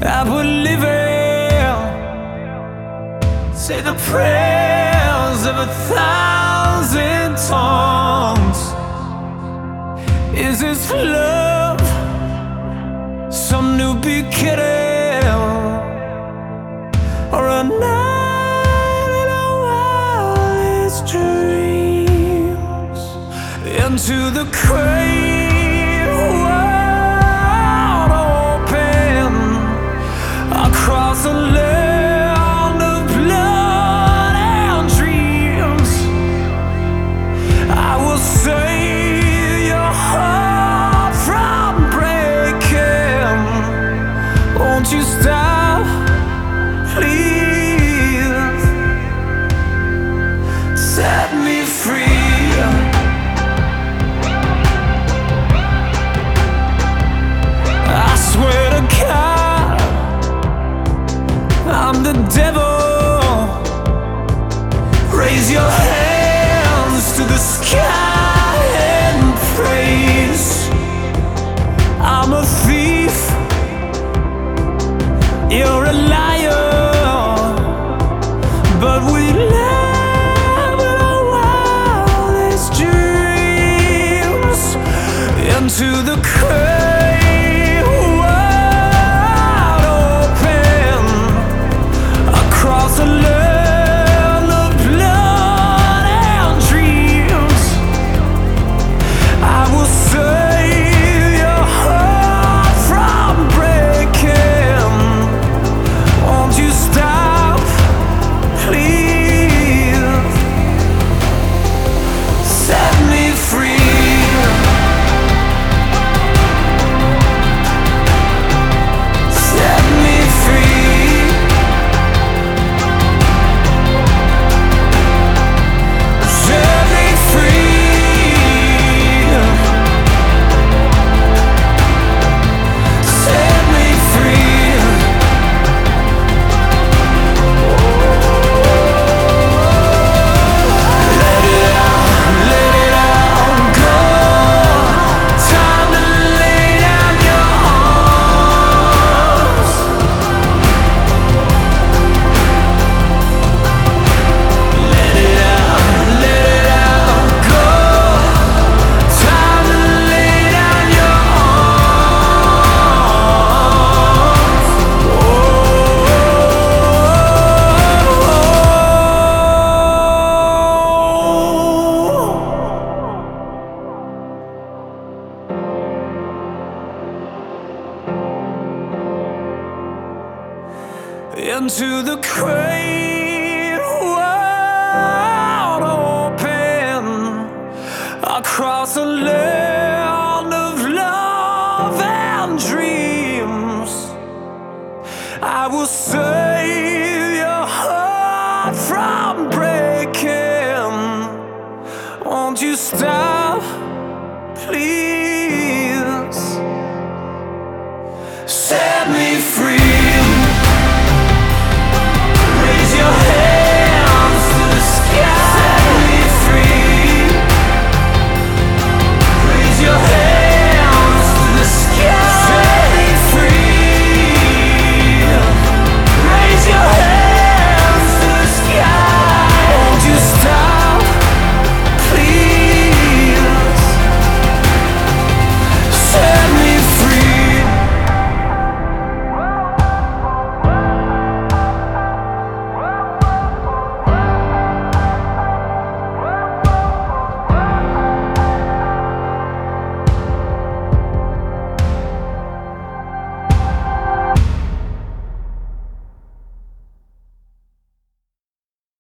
I would live it. Say the prayers of 1,000 tongues. Is this love some new beginning, or a night in our wildest dreams? Into the great world open, across the land of blood and dreams. I will save your heart from breaking. Won't you stop, please? Set me free. I swear to God, I'm the devil. Raise your hands to the sky and praise. I'm a thief, you're a liar, but we live in our wildest dreams. Into the great world open, across the land of blood and dreams. I will save your heart from breaking. Won't you stop, please? Set me free. Set me free. Set me free. Set me free. Let it all go. Time to lay down your arms. Let it all go. Time to lay down your arms. Into the great world open, across the land of love and dreams. I will save your heart from breaking. Won't you stop?